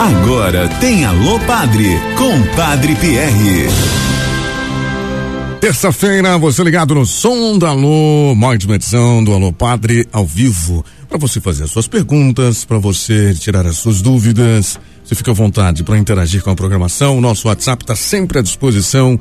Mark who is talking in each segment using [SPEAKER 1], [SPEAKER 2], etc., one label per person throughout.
[SPEAKER 1] Agora tem Alô Padre, com Padre Pierre.
[SPEAKER 2] Terça-feira, você ligado no Som da Alô, mais uma edição do Alô Padre ao vivo. Para você fazer as suas perguntas, para você tirar as suas dúvidas, você fica à vontade para interagir com a programação. O nosso WhatsApp está sempre à disposição,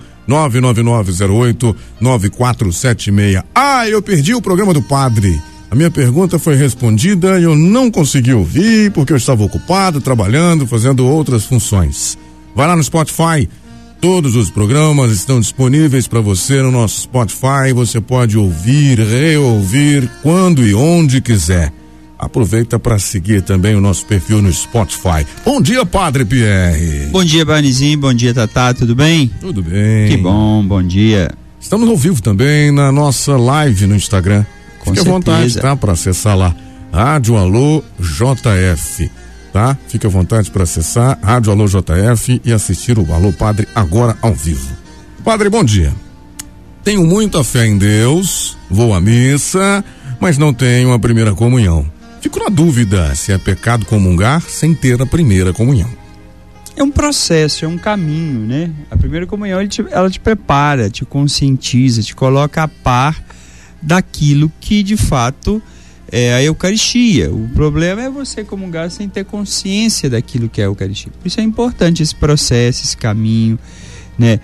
[SPEAKER 2] 99908-9476. Eu perdi o programa do Padre. A minha pergunta foi respondida e eu não consegui ouvir porque eu estava ocupado, trabalhando, fazendo outras funções. Vai lá no Spotify, todos os programas estão disponíveis para você no nosso Spotify. Você pode ouvir, reouvir quando e onde quiser. Aproveita para seguir também o nosso perfil no Spotify. Bom dia, Padre Pierre.
[SPEAKER 3] Bom dia, Barnizinho. Bom dia, Tatá. Tudo bem?
[SPEAKER 2] Tudo bem.
[SPEAKER 3] Que bom, bom dia.
[SPEAKER 2] Estamos ao vivo também na nossa live no Instagram. Fique à vontade, tá? Para acessar lá, Rádio Alô JF, tá? Fique à vontade para acessar Rádio Alô JF e assistir o Alô Padre agora ao vivo. Padre, bom dia. Tenho muita fé em Deus, vou à missa, mas não tenho a primeira comunhão. Fico na dúvida se é pecado comungar sem ter a primeira comunhão.
[SPEAKER 3] É um processo, é um caminho, né? A primeira comunhão, ela te prepara, te conscientiza, te coloca a par daquilo que de fato é a Eucaristia. O problema é você comungar sem ter consciência daquilo que é a Eucaristia. Por isso é importante esse processo, esse caminho, né?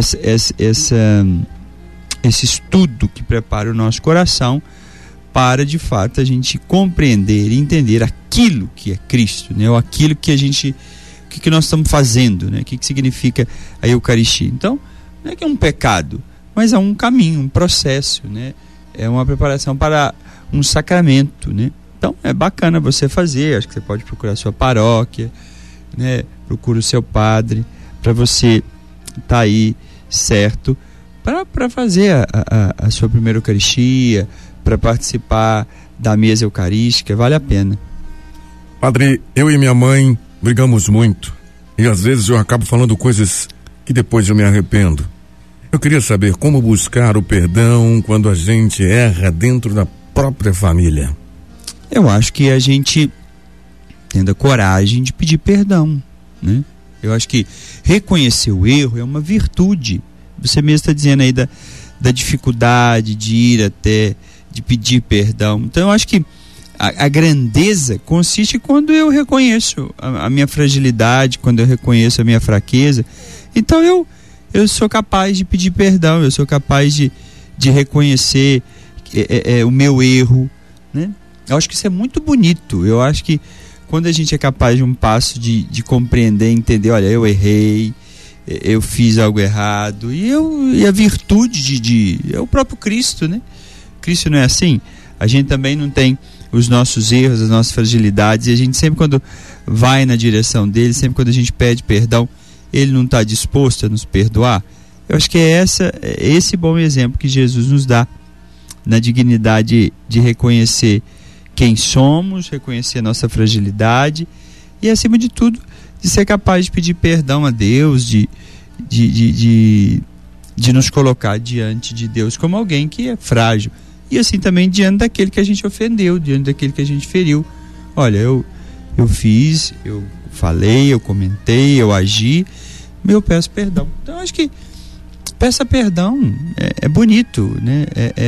[SPEAKER 3] Esse estudo que prepara o nosso coração para de fato a gente compreender e entender aquilo que é Cristo, né? Ou aquilo que a gente, o que nós estamos fazendo, né? O que significa a Eucaristia. Então, não é que é um pecado, mas é um caminho, um processo, né? É uma preparação para um sacramento, né? Então é bacana você fazer. Acho que você pode procurar a sua paróquia, né? Procura o seu padre para você estar aí certo para fazer a sua primeira Eucaristia, para participar da mesa eucarística. Vale a pena.
[SPEAKER 2] Padre, eu e minha mãe brigamos muito e às vezes eu acabo falando coisas que depois eu me arrependo. Eu queria saber como buscar o perdão quando a gente erra dentro da própria família.
[SPEAKER 3] Eu acho que a gente tendo a coragem de pedir perdão, né? Eu acho que reconhecer o erro é uma virtude. Você mesmo está dizendo aí da dificuldade de ir até, de pedir perdão. Então eu acho que a grandeza consiste quando eu reconheço a minha fragilidade, quando eu reconheço a minha fraqueza. Então eu sou capaz de pedir perdão, eu sou capaz de reconhecer o meu erro, né? Eu acho que isso é muito bonito. Eu acho que quando a gente é capaz de um passo de compreender, entender, olha, eu errei, eu fiz algo errado, e a virtude é o próprio Cristo, né? Cristo não é assim? A gente também não tem os nossos erros, as nossas fragilidades, e a gente sempre quando vai na direção dele, sempre quando a gente pede perdão, ele não está disposto a nos perdoar. Eu acho que é esse bom exemplo que Jesus nos dá na dignidade de reconhecer quem somos, reconhecer a nossa fragilidade e, acima de tudo, de ser capaz de pedir perdão a Deus, de nos colocar diante de Deus como alguém que é frágil. E assim também diante daquele que a gente ofendeu, diante daquele que a gente feriu. Olha, eu fiz, eu falei, eu comentei, eu agi, eu peço perdão. Então acho que peça perdão é bonito, né?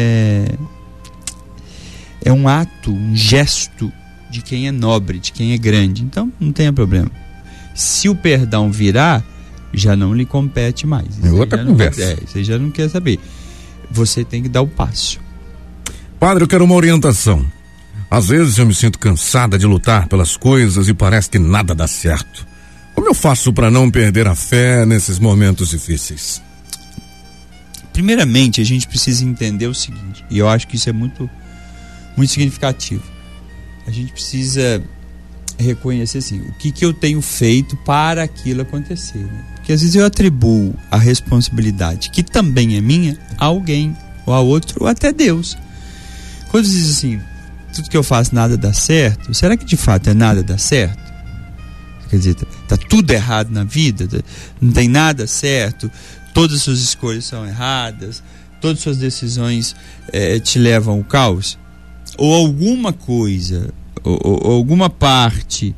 [SPEAKER 3] É um ato, um gesto de quem é nobre, de quem é grande. Então não tenha problema. Se o perdão virá, já não lhe compete mais.
[SPEAKER 2] É outra conversa.
[SPEAKER 3] Você já não quer saber. Você tem que dar o passo.
[SPEAKER 2] Padre, eu quero uma orientação. Às vezes eu me sinto cansada de lutar pelas coisas e parece que nada dá certo. Como eu faço para não perder a fé nesses momentos difíceis?
[SPEAKER 3] Primeiramente, a gente precisa entender o seguinte, e eu acho que isso é muito, muito significativo. A gente precisa reconhecer assim, o que eu tenho feito para aquilo acontecer, né? Porque às vezes eu atribuo a responsabilidade, que também é minha, a alguém, ou a outro, ou até Deus. Quando diz assim, tudo que eu faço nada dá certo, será que de fato é nada dá certo? Quer dizer, tá tudo errado na vida, não tem nada certo, todas as suas escolhas são erradas, todas as suas decisões te levam ao caos? Ou alguma coisa, ou alguma parte,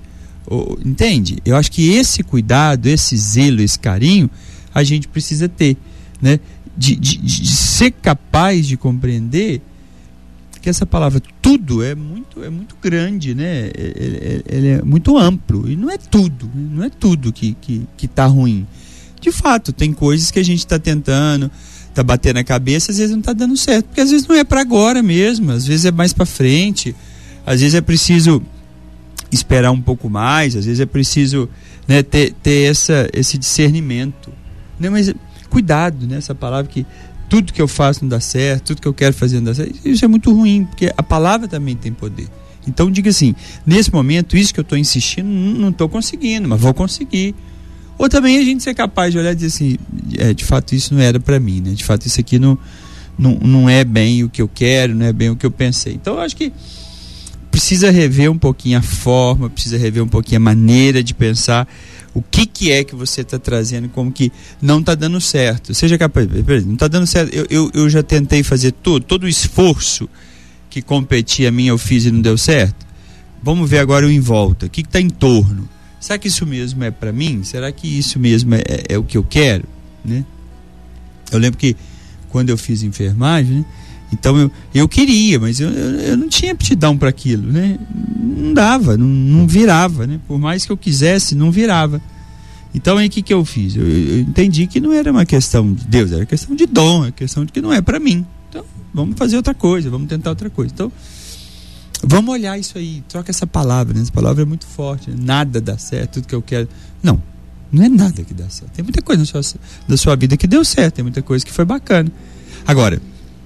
[SPEAKER 3] Entende? Eu acho que esse cuidado, esse zelo, esse carinho, a gente precisa ter, né? De ser capaz de compreender que essa palavra tudo é muito grande, né? Ele é muito amplo, e não é tudo que tá ruim. De fato, tem coisas que a gente está tentando, tá batendo a cabeça, às vezes não tá dando certo, porque às vezes não é para agora mesmo, às vezes é mais para frente, às vezes é preciso esperar um pouco mais, às vezes é preciso, né, ter esse discernimento, né? Mas cuidado, né? Essa palavra que tudo que eu faço não dá certo, tudo que eu quero fazer não dá certo, isso é muito ruim, porque a palavra também tem poder. Então diga assim, nesse momento, isso que eu estou insistindo, não estou conseguindo, mas vou conseguir. Ou também a gente ser capaz de olhar e dizer assim, de fato isso não era para mim, né? De fato isso aqui não é bem o que eu quero, não é bem o que eu pensei. Então eu acho que precisa rever um pouquinho a forma, precisa rever um pouquinho a maneira de pensar, o que é que você está trazendo como que não está dando certo. Seja capaz, não está dando certo, eu já tentei fazer todo o esforço que competia a mim, eu fiz e não deu certo. Vamos ver agora o em volta, o que está em torno. Será que isso mesmo é para mim? Será que isso mesmo é o que eu quero? Né? Eu lembro que quando eu fiz enfermagem, né? Então eu queria, mas eu não tinha aptidão para aquilo, né? Não dava, não virava, né? Por mais que eu quisesse, não virava. Então aí o que eu fiz? Eu entendi que não era uma questão de Deus, era questão de dom, é questão de que não é para mim. Então vamos fazer outra coisa, vamos tentar outra coisa. Então vamos olhar isso aí, troca essa palavra, né? Essa palavra é muito forte, né? Nada dá certo, tudo que eu quero. Não é nada que dá certo. Tem muita coisa da sua vida que deu certo, tem muita coisa que foi bacana. Agora,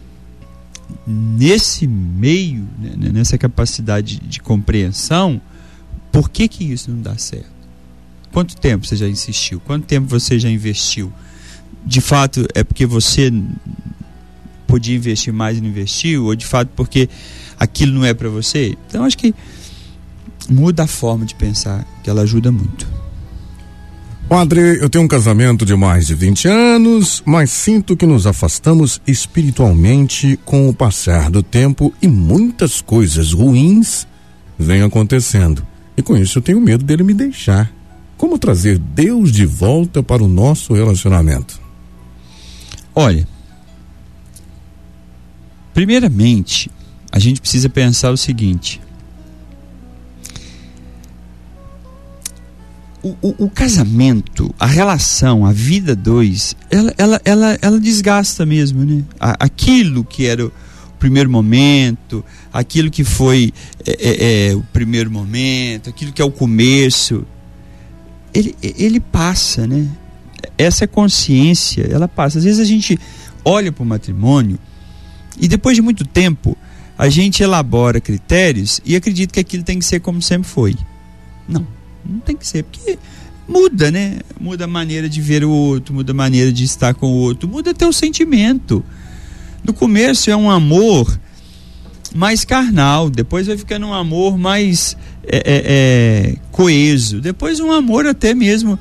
[SPEAKER 3] nesse meio, né, nessa capacidade de compreensão, por que isso não dá certo? Quanto tempo você já insistiu? Quanto tempo você já investiu? De fato, é porque você podia investir mais e não investiu? Ou de fato porque aquilo não é para você? Então acho que muda a forma de pensar, que ela ajuda muito.
[SPEAKER 2] Padre, eu tenho um casamento de mais de 20 anos, mas sinto que nos afastamos espiritualmente com o passar do tempo e muitas coisas ruins vêm acontecendo. E com isso eu tenho medo dele me deixar. Como trazer Deus de volta para o nosso relacionamento?
[SPEAKER 3] Olha, primeiramente, a gente precisa pensar o seguinte: o casamento, a relação, a vida dois, ela desgasta mesmo, né? Aquilo que era o primeiro momento, aquilo que foi o primeiro momento, aquilo que é o começo, ele passa, né? Essa consciência, ela passa. Às vezes a gente olha para o matrimônio e depois de muito tempo a gente elabora critérios e acredita que aquilo tem que ser como sempre foi. Não tem que ser, porque muda, né? Muda a maneira de ver o outro, muda a maneira de estar com o outro, muda até o sentimento. No começo é um amor mais carnal, depois vai ficando um amor mais coeso, depois um amor até mesmo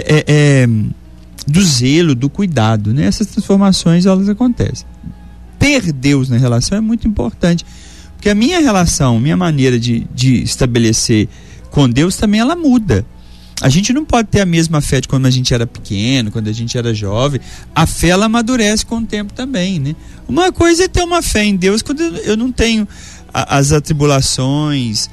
[SPEAKER 3] do zelo, do cuidado, né? Essas transformações, elas acontecem. Ter Deus na relação é muito importante, porque a minha relação, minha maneira de estabelecer com Deus também, ela muda. A gente não pode ter a mesma fé de quando a gente era pequeno, quando a gente era jovem. A fé, ela amadurece com o tempo também, né? Uma coisa é ter uma fé em Deus quando eu não tenho as atribulações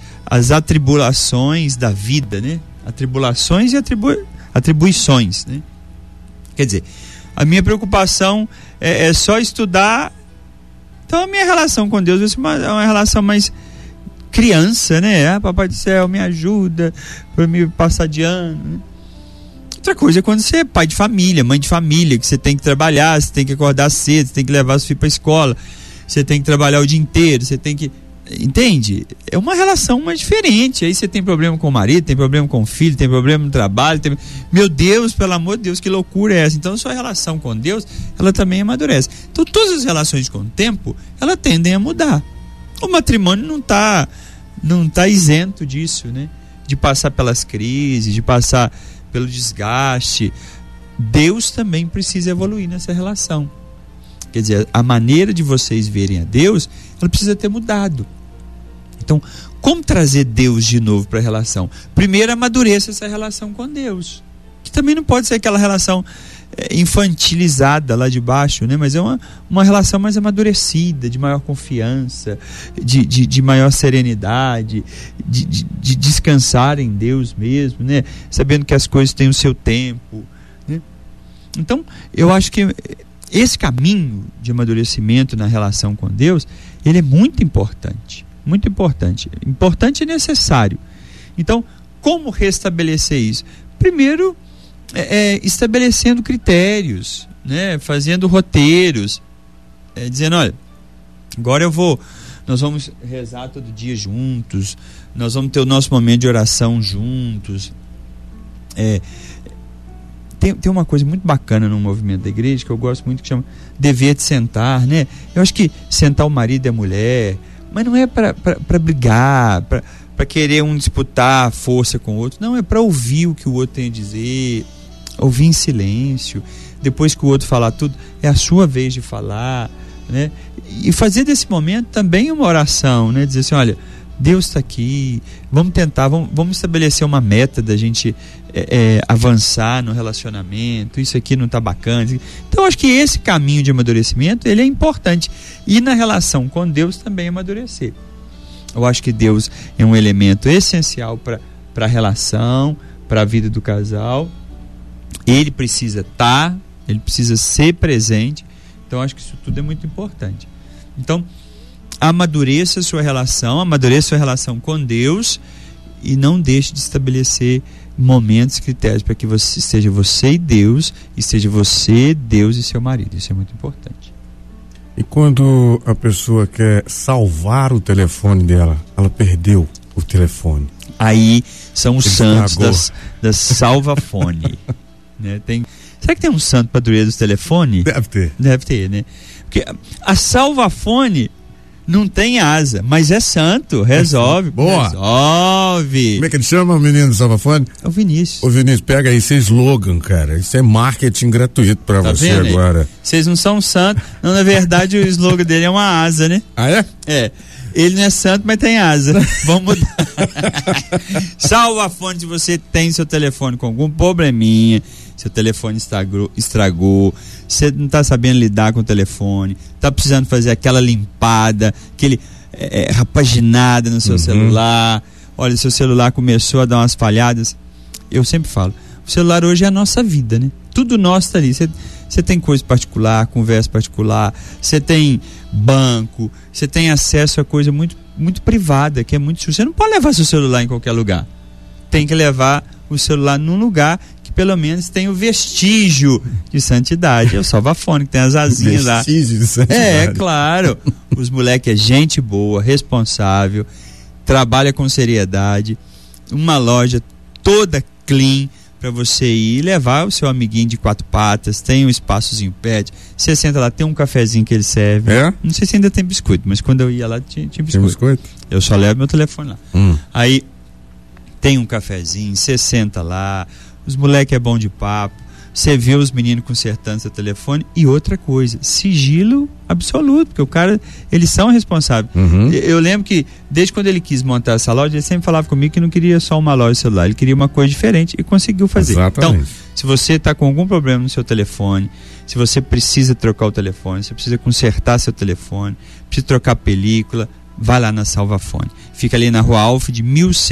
[SPEAKER 3] da vida, né? Atribulações e atribuições, né? Quer dizer, a minha preocupação é só estudar. Então a minha relação com Deus é uma relação mais criança, né? Papai do céu, me ajuda para me passar de ano, né? Outra coisa é quando você é pai de família, mãe de família, que você tem que trabalhar, você tem que acordar cedo, você tem que levar seu filho para a escola, você tem que trabalhar o dia inteiro, você tem que... Entende? É uma relação mais diferente. Aí você tem problema com o marido, tem problema com o filho, tem problema no trabalho, meu Deus, pelo amor de Deus, que loucura é essa? Então a sua relação com Deus, ela também amadurece. Então todas as relações com o tempo, elas tendem a mudar. O matrimônio não tá isento disso, né? De passar pelas crises, de passar pelo desgaste. Deus também precisa evoluir nessa relação. Quer dizer, a maneira de vocês verem a Deus, ela precisa ter mudado. Então, como trazer Deus de novo para a relação? Primeiro, amadureça essa relação com Deus, que também não pode ser aquela relação infantilizada lá de baixo, né? Mas é uma relação mais amadurecida, de maior confiança, de maior serenidade, de descansar em Deus mesmo, né? Sabendo que as coisas têm o seu tempo, né? Então, eu acho que esse caminho de amadurecimento na relação com Deus, ele é muito importante e necessário. Então, como restabelecer isso? Primeiro, estabelecendo critérios, né? Fazendo roteiros, dizendo, olha, agora nós vamos rezar todo dia juntos, nós vamos ter o nosso momento de oração juntos. Tem uma coisa muito bacana no movimento da igreja, que eu gosto muito, que chama dever de sentar, né? Eu acho que sentar o marido e a mulher, mas não é para brigar, para querer um disputar força com o outro, não, é para ouvir o que o outro tem a dizer, ouvir em silêncio, depois que o outro falar tudo, é a sua vez de falar, né? E fazer desse momento também uma oração, né? Dizer assim, olha, Deus está aqui, vamos tentar, vamos estabelecer uma meta da gente avançar no relacionamento, isso aqui não está bacana. Então, acho que esse caminho de amadurecimento, ele é importante, e na relação com Deus também amadurecer. Eu acho que Deus é um elemento essencial para a relação, para a vida do casal. Ele precisa estar, ele precisa ser presente. Então, acho que isso tudo é muito importante. Então, amadureça a sua relação com Deus, e não deixe de estabelecer momentos, critérios para que seja você e Deus, e seja você, Deus e seu marido. Isso é muito importante.
[SPEAKER 2] E quando a pessoa quer salvar o telefone dela, ela perdeu o telefone.
[SPEAKER 3] Aí são os santos das salva-fone. Né? Será que tem um santo padroeiro dos telefones? Deve ter, né? Porque a salva-fone não tem asa, mas é santo, resolve.
[SPEAKER 2] Boa.
[SPEAKER 3] Resolve.
[SPEAKER 2] Como é que ele chama o menino do salva-fone?
[SPEAKER 3] É o Vinícius.
[SPEAKER 2] Ô Vinícius, pega aí esse slogan, cara. Isso é marketing gratuito pra você agora.
[SPEAKER 3] Vocês não são santos. Não, na verdade, o slogan dele é uma asa, né?
[SPEAKER 2] Ah, é?
[SPEAKER 3] É. Ele não é santo, mas tem asa. Vamos mudar. Salva-fone, se você tem seu telefone com algum probleminha, seu telefone estragou, você não está sabendo lidar com o telefone, está precisando fazer aquela limpada, aquele rapaginada no seu celular. Olha, seu celular começou a dar umas falhadas. Eu sempre falo, o celular hoje é a nossa vida, né? Tudo nosso está ali. Você tem coisa particular, conversa particular, você tem banco, você tem acesso a coisa muito, muito privada, que é muito suja. Você não pode levar seu celular em qualquer lugar. Tem que levar o celular num lugar que pelo menos tem o vestígio de santidade. É o salva-fone, que tem as asinhas lá. Vestígio de santidade. Claro. Os moleques é gente boa, responsável, trabalha com seriedade, uma loja toda clean, para você ir levar o seu amiguinho de 4 patas, tem um espaçozinho pet, você senta lá, tem um cafezinho que ele serve. Não sei se ainda tem biscoito, mas quando eu ia lá tinha biscoito. Tem biscoito? Eu só levo meu telefone lá. Aí tem um cafezinho, você senta lá, os moleques é bom de papo, você vê os meninos consertando seu telefone. E outra coisa, sigilo absoluto, porque o cara, eles são responsáveis. Eu lembro que desde quando ele quis montar essa loja, ele sempre falava comigo que não queria só uma loja de celular, ele queria uma coisa diferente, e conseguiu fazer. Exatamente. Então, se você está com algum problema no seu telefone, se você precisa trocar o telefone, se você precisa consertar seu telefone, precisa trocar película, vai lá na Salva-Fone. Fica ali na Rua Alfa de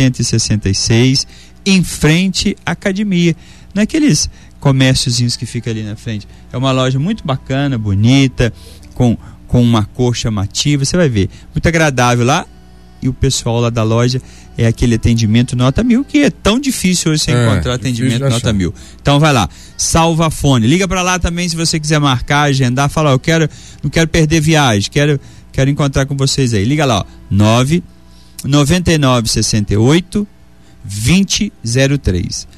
[SPEAKER 3] 1166, em frente à academia. Naqueles comérciozinhos que fica ali na frente. É uma loja muito bacana, bonita, com uma cor chamativa, você vai ver, muito agradável lá. E o pessoal lá da loja é aquele atendimento nota 1000, que é tão difícil hoje você encontrar atendimento nota 1000. Então vai lá, Salva-Fone, liga para lá também se você quiser marcar, agendar, fala, não quero perder viagem, quero encontrar com vocês aí. Liga lá, ó, 99968 2003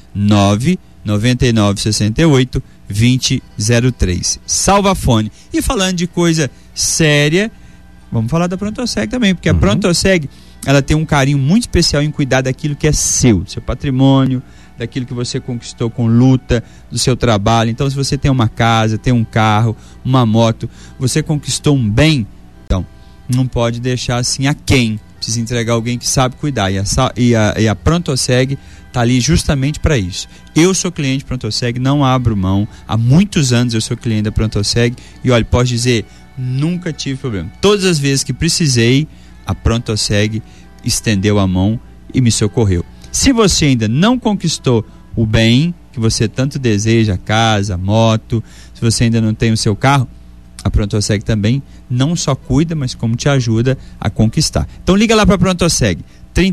[SPEAKER 3] 99968 2003. Salva-Fone. E falando de coisa séria, vamos falar da Prontoseg também, porque a Prontoseg, ela tem um carinho muito especial em cuidar daquilo que é seu patrimônio, daquilo que você conquistou com luta, do seu trabalho. Então, se você tem uma casa, tem um carro, uma moto, você conquistou um bem, então não pode deixar assim aquém. Precisa precisa entregar alguém que sabe cuidar. E a ProntoSeg está ali justamente para isso. Eu sou cliente ProntoSeg, não abro mão. Há muitos anos eu sou cliente da ProntoSeg e, olha, posso dizer, nunca tive problema. Todas as vezes que precisei, a ProntoSeg estendeu a mão e me socorreu. Se você ainda não conquistou o bem que você tanto deseja, casa, moto, se você ainda não tem o seu carro, a ProntoSeg também não só cuida, mas como te ajuda a conquistar. Então liga lá para a ProntoSeg,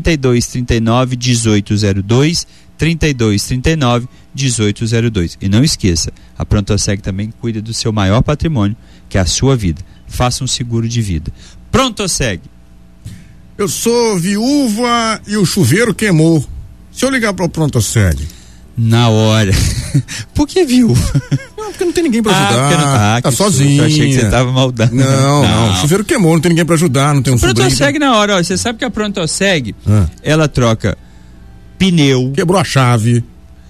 [SPEAKER 3] 3239 1802, 3239 1802. E não esqueça, a ProntoSeg também cuida do seu maior patrimônio, que é a sua vida. Faça um seguro de vida. ProntoSeg.
[SPEAKER 2] Eu sou viúva e o chuveiro queimou. Se eu ligar para o ProntoSeg?
[SPEAKER 3] Na hora. Por que viúva?
[SPEAKER 2] Não, porque não tem ninguém pra ajudar. Tá sozinha.
[SPEAKER 3] Eu achei que você tava maldando.
[SPEAKER 2] Não. O chuveiro queimou, não tem ninguém pra ajudar, não tem um sobrinho.
[SPEAKER 3] ProntoSeg na hora, ó. Você sabe que a ProntoSeg, ela troca pneu.
[SPEAKER 2] Quebrou a chave,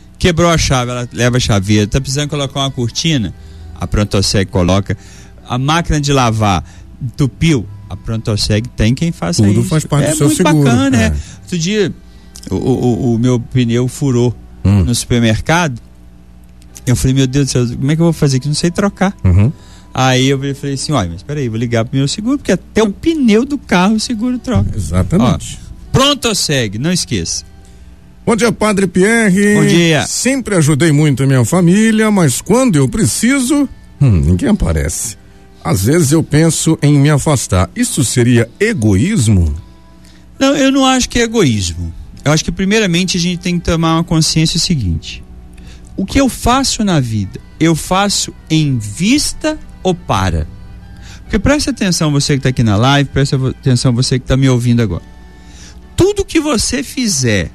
[SPEAKER 3] ela leva a chaveira. Tá precisando colocar uma cortina? A ProntoSeg coloca. A máquina de lavar entupiu? A ProntoSeg tem quem faça
[SPEAKER 2] tudo
[SPEAKER 3] isso.
[SPEAKER 2] Faz parte do seu
[SPEAKER 3] muito
[SPEAKER 2] seguro.
[SPEAKER 3] Bacana, é. Outro dia, o meu pneu furou no supermercado. Eu falei, meu Deus do céu, como é que eu vou fazer aqui? Não sei trocar. Aí eu falei assim, olha, mas peraí, vou ligar pro meu seguro, porque até o pneu do carro o seguro troca.
[SPEAKER 2] Exatamente.
[SPEAKER 3] ProntoSeg, não esqueça.
[SPEAKER 2] Bom dia, Padre Pierre.
[SPEAKER 3] Bom dia.
[SPEAKER 2] Sempre ajudei muito a minha família, mas quando eu preciso, ninguém aparece. Às vezes eu penso em me afastar. Isso seria egoísmo?
[SPEAKER 3] Não, eu não acho que é egoísmo. Eu acho que primeiramente a gente tem que tomar uma consciência seguinte: o que eu faço na vida, eu faço em vista ou para? Porque presta atenção você que está aqui na live, presta atenção você que está me ouvindo agora. Tudo que você fizer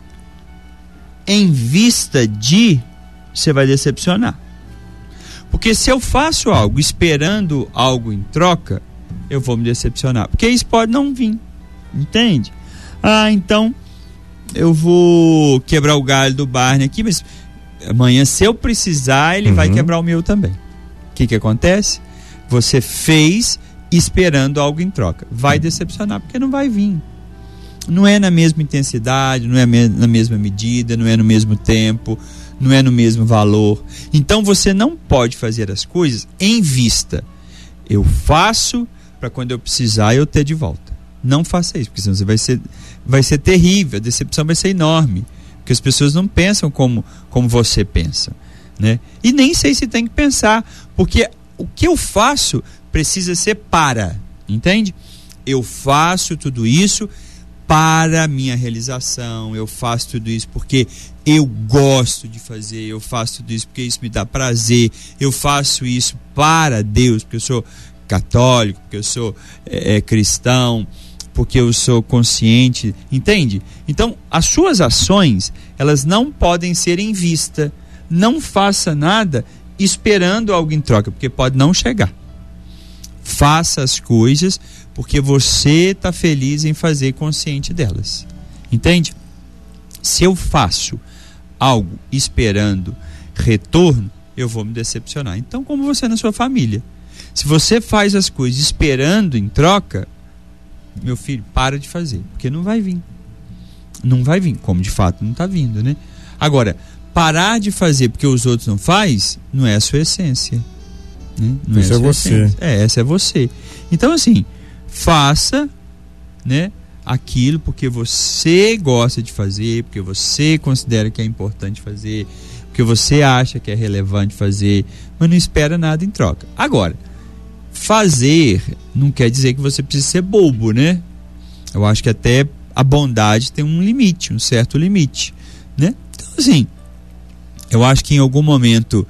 [SPEAKER 3] em vista de, você vai decepcionar. Porque se eu faço algo esperando algo em troca, eu vou me decepcionar. Porque isso pode não vir. Entende? Então eu vou quebrar o galho do Barney aqui, mas amanhã, se eu precisar, ele vai quebrar o meu também. O que acontece? Você fez esperando algo em troca. Vai decepcionar, porque não vai vir. Não é na mesma intensidade, não é na mesma medida, não é no mesmo tempo, não é no mesmo valor. Então você não pode fazer as coisas em vista. Eu faço para quando eu precisar eu ter de volta. Não faça isso, porque senão você vai ser terrível, a decepção vai ser enorme. Porque as pessoas não pensam como você pensa, né? E nem sei se tem que pensar, porque o que eu faço precisa ser para, entende? Eu faço tudo isso para a minha realização, eu faço tudo isso porque eu gosto de fazer, eu faço tudo isso porque isso me dá prazer, eu faço isso para Deus, porque eu sou católico, porque eu sou cristão, porque eu sou consciente, entende? Então, as suas ações, elas não podem ser em vista. Não faça nada esperando algo em troca, porque pode não chegar. Faça as coisas porque você está feliz em fazer, consciente delas. Entende? Se eu faço algo esperando retorno, eu vou me decepcionar. Então, como você na sua família. Se você faz as coisas esperando em troca, meu filho, para de fazer, porque não vai vir. Não vai vir, como de fato não está vindo, né? Agora, parar de fazer porque os outros não fazem, não é a sua essência. Né? Não
[SPEAKER 2] Essa é você.
[SPEAKER 3] Essa é você. Então, assim, faça, né, aquilo porque você gosta de fazer, porque você considera que é importante fazer, porque você acha que é relevante fazer, mas não espera nada em troca. Agora, fazer não quer dizer que você precisa ser bobo, né? Eu acho que até a bondade tem um limite, um certo limite, né? Então, assim, eu acho que em algum momento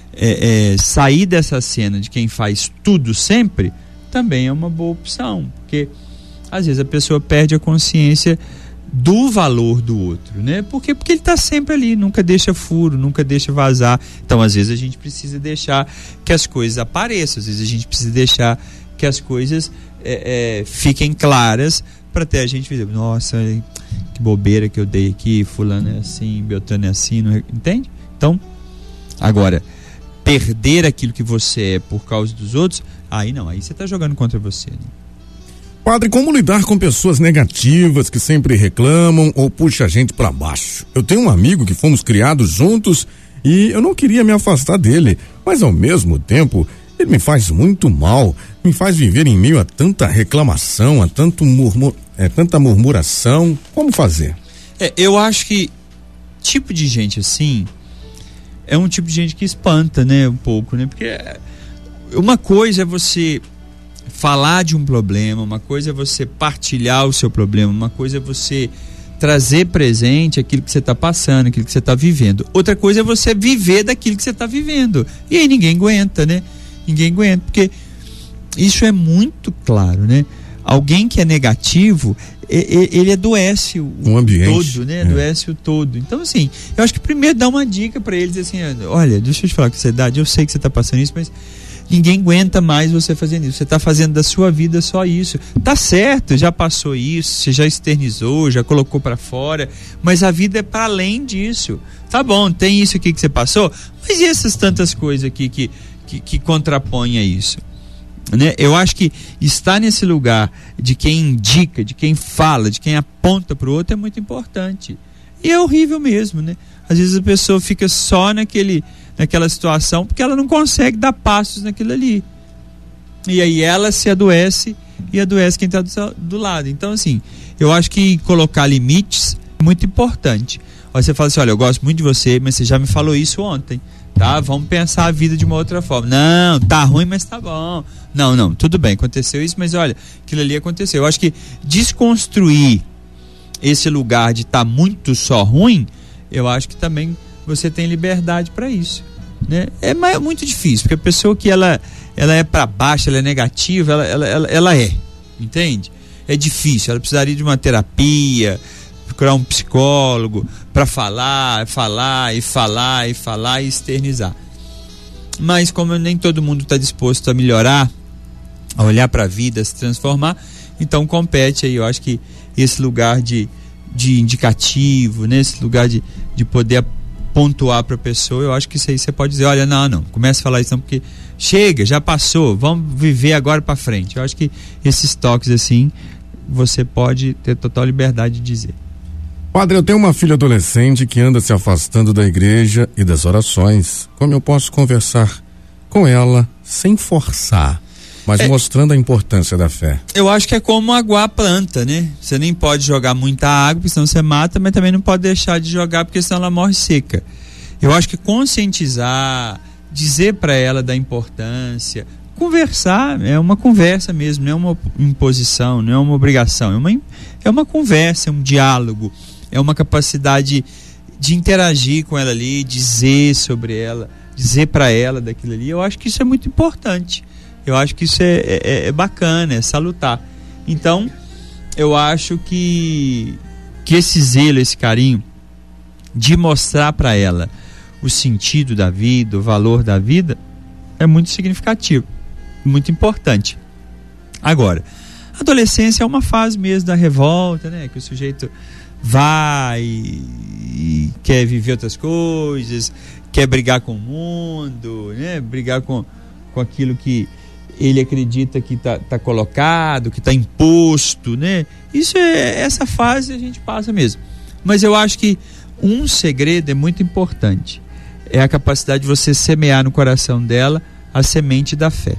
[SPEAKER 3] sair dessa cena de quem faz tudo sempre também é uma boa opção, porque às vezes a pessoa perde a consciência do valor do outro, né? Porque ele está sempre ali, nunca deixa furo, nunca deixa vazar. Então, às vezes a gente precisa deixar que as coisas apareçam, às vezes a gente precisa deixar que as coisas fiquem claras para até a gente dizer, nossa, que bobeira que eu dei aqui, fulano é assim, Beltrano é assim, não, entende? Então, agora, perder aquilo que você é por causa dos outros, aí não, aí você está jogando contra você, né?
[SPEAKER 2] Padre, como lidar com pessoas negativas que sempre reclamam ou puxam a gente para baixo? Eu tenho um amigo que fomos criados juntos e eu não queria me afastar dele, mas ao mesmo tempo ele me faz muito mal, me faz viver em meio a tanta reclamação, a tanta murmuração. Como fazer?
[SPEAKER 3] Eu acho que tipo de gente assim é um tipo de gente que espanta, né, um pouco, né? Porque uma coisa é você falar de um problema, uma coisa é você partilhar o seu problema, uma coisa é você trazer presente aquilo que você está passando, aquilo que você está vivendo. Outra coisa é você viver daquilo que você está vivendo. E aí ninguém aguenta, né? Ninguém aguenta, porque isso é muito claro, né? Alguém que é negativo, ele adoece o ambiente todo, né? Adoece o todo. Então, assim, eu acho que primeiro dá uma dica para eles, assim, olha, deixa eu te falar com seriedade, eu sei que você está passando isso, mas ninguém aguenta mais você fazendo isso. Você está fazendo da sua vida só isso. Tá certo, já passou isso, você já externizou, já colocou para fora, mas a vida é para além disso. Tá bom, tem isso aqui que você passou, mas e essas tantas coisas aqui que contrapõem a isso? Né? Eu acho que estar nesse lugar de quem indica, de quem fala, de quem aponta para o outro é muito importante. E é horrível mesmo, né? Às vezes a pessoa fica só naquela situação porque ela não consegue dar passos naquilo ali. E aí ela se adoece e adoece quem está do lado. Então, assim, eu acho que colocar limites é muito importante. Aí você fala assim, olha, eu gosto muito de você, mas você já me falou isso ontem, tá? Vamos pensar a vida de uma outra forma. Não, tá ruim, mas tá bom. Não, tudo bem, aconteceu isso, mas olha, aquilo ali aconteceu. Eu acho que desconstruir esse lugar de estar muito só ruim, eu acho que também você tem liberdade para isso, né? É muito difícil, porque a pessoa que ela é para baixo, ela é negativa, ela é, entende? É difícil, ela precisaria de uma terapia, procurar um psicólogo para falar e externizar. Mas como nem todo mundo está disposto a melhorar, a olhar para a vida, a se transformar, então compete aí, eu acho que esse lugar de indicativo, né? Esse lugar de poder pontuar para a pessoa, eu acho que isso aí você pode dizer, olha, não, comece a falar isso não, porque chega, já passou, vamos viver agora para frente. Eu acho que esses toques assim, você pode ter total liberdade de dizer.
[SPEAKER 2] Padre, eu tenho uma filha adolescente que anda se afastando da igreja e das orações. Como eu posso conversar com ela sem forçar, mas mostrando a importância da fé? Eu
[SPEAKER 3] acho que é como aguar a planta, né? Você nem pode jogar muita água, porque senão você mata, mas também não pode deixar de jogar, porque senão ela morre seca. Eu acho que conscientizar, dizer para ela da importância, conversar, é uma conversa mesmo, não é uma imposição, não é uma obrigação, é uma conversa, é um diálogo, é uma capacidade de interagir com ela ali, dizer sobre ela, dizer para ela daquilo ali. Eu acho que isso é muito importante. Eu acho que isso é bacana, é salutar. Então, eu acho que esse zelo, esse carinho de mostrar para ela o sentido da vida, o valor da vida, é muito significativo, muito importante. Agora, a adolescência é uma fase mesmo da revolta, né? Que o sujeito vai e quer viver outras coisas, quer brigar com o mundo, né? Brigar com aquilo que ele acredita que tá colocado, que está imposto, né? Essa fase a gente passa mesmo. Mas eu acho que um segredo é muito importante, é a capacidade de você semear no coração dela a semente da fé.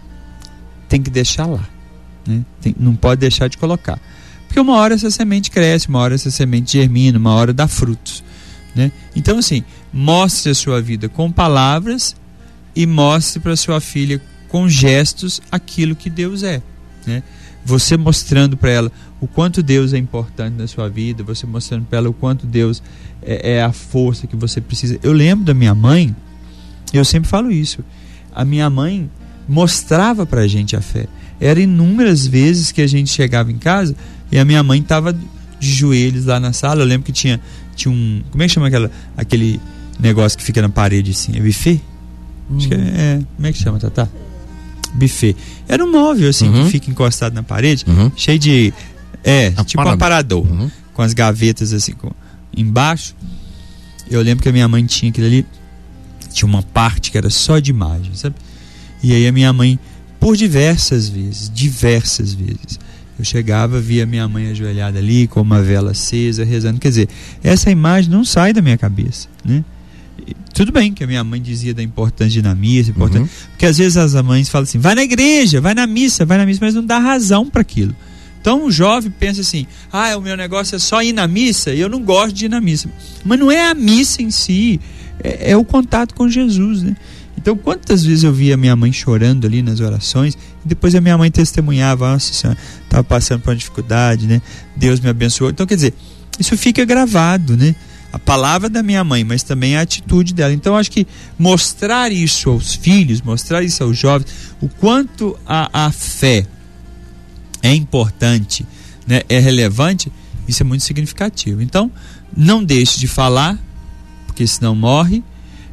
[SPEAKER 3] Tem que deixar lá, né? Não pode deixar de colocar, porque uma hora essa semente cresce, uma hora essa semente germina, uma hora dá frutos, né? Então, assim, mostre a sua vida com palavras e mostre para sua filha com gestos aquilo que Deus é, né? Você mostrando para ela o quanto Deus é importante na sua vida, você mostrando para ela o quanto Deus é a força que você precisa. Eu lembro da minha mãe, eu sempre falo isso, a minha mãe mostrava pra gente a fé. Era inúmeras vezes que a gente chegava em casa e a minha mãe estava de joelhos lá na sala. Eu lembro que tinha um, como é que chama aquele negócio que fica na parede assim, é buffet? Acho que como é que chama, Tatá? Buffet. Era um móvel assim, que fica encostado na parede, cheio de tipo um aparador, com as gavetas assim embaixo. Eu lembro que a minha mãe tinha aquilo ali, tinha uma parte que era só de imagem, sabe? E aí a minha mãe, por diversas vezes, Eu chegava, via minha mãe ajoelhada ali, com uma vela acesa, rezando. Quer dizer, essa imagem não sai da minha cabeça, né? Tudo bem que a minha mãe dizia da importância de ir na missa, porque às vezes as mães falam assim, vai na igreja, vai na missa, mas não dá razão para aquilo. Então o jovem pensa assim, o meu negócio é só ir na missa, e eu não gosto de ir na missa. Mas não é a missa em si, é o contato com Jesus, né? Então quantas vezes eu via minha mãe chorando ali nas orações, e depois a minha mãe testemunhava, nossa senhora, estava passando por uma dificuldade, né? Deus me abençoou. Então quer dizer, isso fica gravado, né? A palavra da minha mãe, mas também a atitude dela. Então acho que mostrar isso aos filhos, mostrar isso aos jovens, o quanto a fé é importante, né, é relevante, isso é muito significativo. Então não deixe de falar, porque senão morre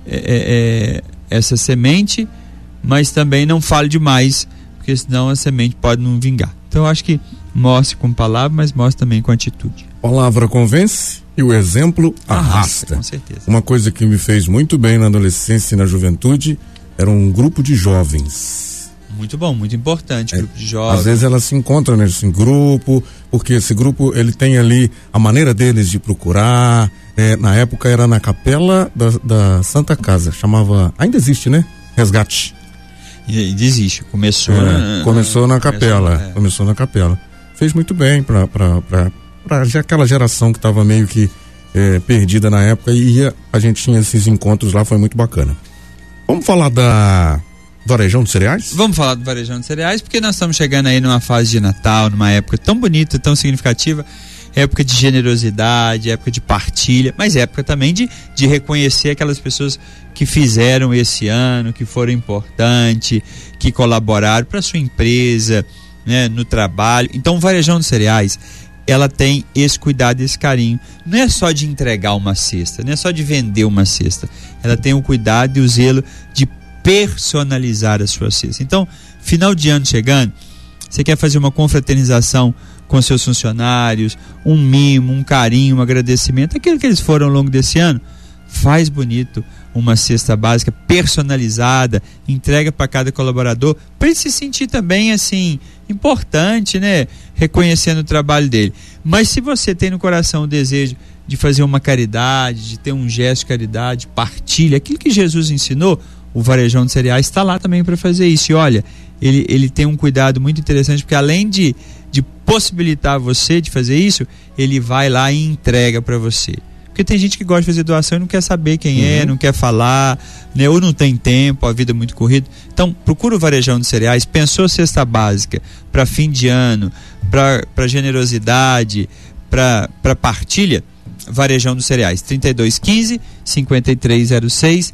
[SPEAKER 3] essa semente, mas também não fale demais, porque senão a semente pode não vingar. Então eu acho que mostre com palavra, mas mostre também com atitude.
[SPEAKER 2] Palavra convence e o exemplo arrasta.
[SPEAKER 3] Com certeza.
[SPEAKER 2] Uma coisa que me fez muito bem na adolescência e na juventude era um grupo de jovens.
[SPEAKER 3] Muito bom, muito importante, grupo de jovens.
[SPEAKER 2] Às vezes elas se encontram nesse grupo, porque esse grupo ele tem ali a maneira deles de procurar. Na época era na capela da Santa Casa, chamava, ainda existe, né? Resgate.
[SPEAKER 3] Existe, começou
[SPEAKER 2] na capela. Começou na capela. Fez muito bem para aquela geração que estava meio que perdida na época, e a gente tinha esses encontros lá, foi muito bacana. Vamos falar do Varejão de Cereais?
[SPEAKER 3] Vamos falar do Varejão de Cereais, porque nós estamos chegando aí numa fase de Natal, numa época tão bonita, tão significativa, época de generosidade, época de partilha, mas época também de reconhecer aquelas pessoas que fizeram esse ano, que foram importantes, que colaboraram para a sua empresa, né, no trabalho. Então o Varejão de Cereais, ela tem esse cuidado, esse carinho. Não é só de entregar uma cesta, não é só de vender uma cesta. Ela tem o cuidado e o zelo de personalizar a sua cesta. Então, final de ano chegando, você quer fazer uma confraternização com seus funcionários, um mimo, um carinho, um agradecimento, aquilo que eles foram ao longo desse ano, faz bonito uma cesta básica personalizada, entrega para cada colaborador, para ele se sentir também assim, importante, né? Reconhecendo o trabalho dele. Mas se você tem no coração o desejo de fazer uma caridade, de ter um gesto de caridade, partilha, aquilo que Jesus ensinou, o Varejão de Cereais está lá também para fazer isso. E olha, ele tem um cuidado muito interessante, porque além de possibilitar você de fazer isso, ele vai lá e entrega para você. Porque tem gente que gosta de fazer doação e não quer saber quem é, não quer falar, né? Ou não tem tempo, a vida é muito corrida. Então, procura o Varejão de Cereais, pensou cesta básica para fim de ano, para generosidade, para partilha, Varejão dos Cereais, 3215-5306,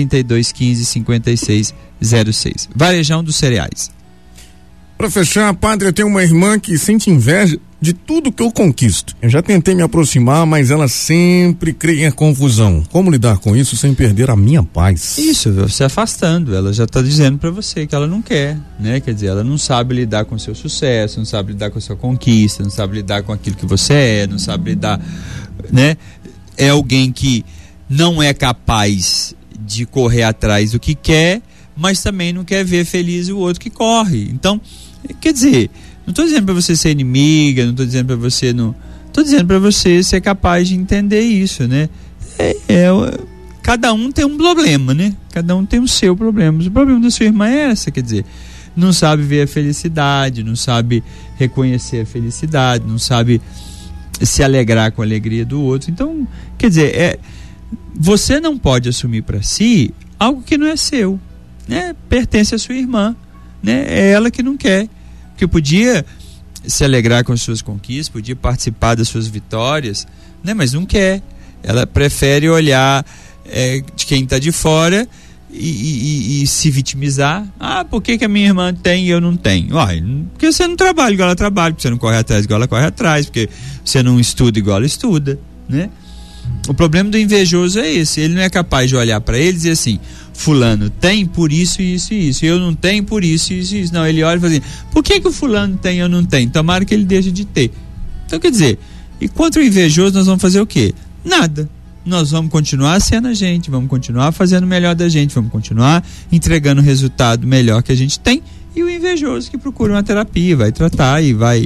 [SPEAKER 3] 3215-5606. Varejão dos Cereais.
[SPEAKER 2] Para fechar, padre, eu tenho uma irmã que sente inveja de tudo que eu conquisto. Eu já tentei me aproximar, mas ela sempre cria confusão. Como lidar com isso sem perder a minha paz?
[SPEAKER 3] Isso, você afastando. Ela já está dizendo para você que ela não quer, né? Quer dizer, ela não sabe lidar com o seu sucesso, não sabe lidar com a sua conquista, não sabe lidar com aquilo que você é, não sabe lidar, né? É alguém que não é capaz de correr atrás do que quer, mas também não quer ver feliz o outro que corre. Então, quer dizer, não estou dizendo para você ser inimiga, não estou dizendo para você não, estou dizendo para você ser capaz de entender isso, né? Cada um tem um problema, né? Cada um tem o seu problema. O problema da sua irmã é essa, quer dizer, não sabe ver a felicidade, não sabe reconhecer a felicidade, não sabe se alegrar com a alegria do outro. Então, quer dizer, você não pode assumir para si algo que não é seu, né? Pertence à sua irmã, né? É ela que não quer, porque podia se alegrar com as suas conquistas, podia participar das suas vitórias, né? Mas não quer. Ela prefere olhar de quem está de fora e se vitimizar. Por que a minha irmã tem e eu não tenho? Porque você não trabalha igual ela trabalha, porque você não corre atrás igual ela corre atrás, porque você não estuda igual ela estuda, né? O problema do invejoso é esse, ele não é capaz de olhar para ele e dizer assim, fulano tem por isso, isso e isso, eu não tenho por isso, isso e isso. Não, ele olha e fala assim, por que o fulano tem e eu não tenho? Tomara que ele deixe de ter. Então, quer dizer, e contra o invejoso nós vamos fazer o quê? Nada. Nós vamos continuar sendo a gente, vamos continuar fazendo o melhor da gente, vamos continuar entregando o resultado melhor que a gente tem, e o invejoso que procura uma terapia, vai tratar e vai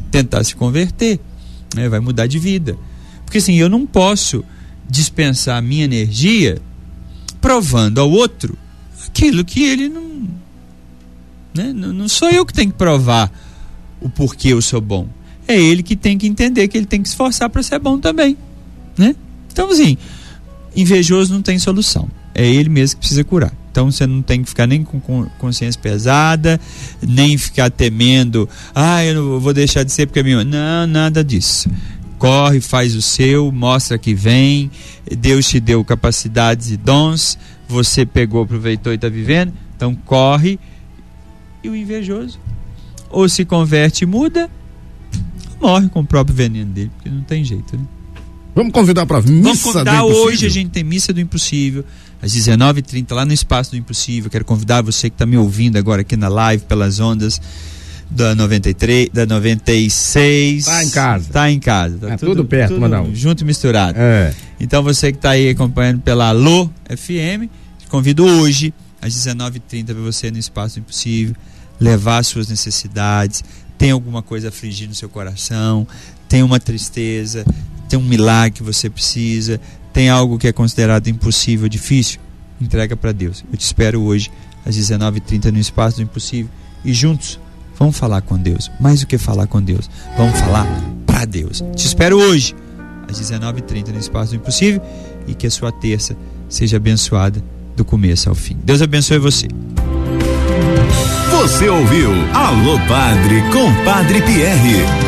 [SPEAKER 3] tentar se converter, né? Vai mudar de vida. Porque assim, eu não posso dispensar a minha energia provando ao outro aquilo que ele não, né? Não sou eu que tenho que provar o porquê eu sou bom. É ele que tem que entender que ele tem que se esforçar para ser bom também, né? Então assim, invejoso não tem solução. É ele mesmo que precisa curar. Então você não tem que ficar nem com consciência pesada, nem ficar temendo, eu não vou deixar de ser porque é meu. Não, nada disso. Corre, faz o seu, mostra que vem, Deus te deu capacidades e dons, você pegou, aproveitou e está vivendo, então corre. E o invejoso ou se converte e muda, ou morre com o próprio veneno dele, porque não tem jeito, né?
[SPEAKER 2] Vamos convidar para missa
[SPEAKER 3] Vamos convidar
[SPEAKER 2] do Impossível.
[SPEAKER 3] Hoje a gente tem Missa do Impossível às 19h30 lá no Espaço do Impossível. Quero convidar você que está me ouvindo agora aqui na live pelas ondas da 93, da 96.
[SPEAKER 2] Tá em casa.
[SPEAKER 3] Tá em casa. Tá
[SPEAKER 2] tudo perto,
[SPEAKER 3] tudo
[SPEAKER 2] Manão.
[SPEAKER 3] junto e misturado.
[SPEAKER 2] É.
[SPEAKER 3] Então você que está aí acompanhando pela Alô FM, te convido hoje às 19h30 para você no Espaço do Impossível levar as suas necessidades. Tem alguma coisa afligindo no seu coração, tem uma tristeza, tem um milagre que você precisa, tem algo que é considerado impossível, difícil, entrega para Deus. Eu te espero hoje às 19h30 no Espaço do Impossível e juntos vamos falar com Deus. Mais do que falar com Deus, vamos falar para Deus. Te espero hoje às 19h30 no Espaço do Impossível e que a sua terça seja abençoada do começo ao fim. Deus abençoe você.
[SPEAKER 1] Você ouviu Alô Padre com Padre Pierre.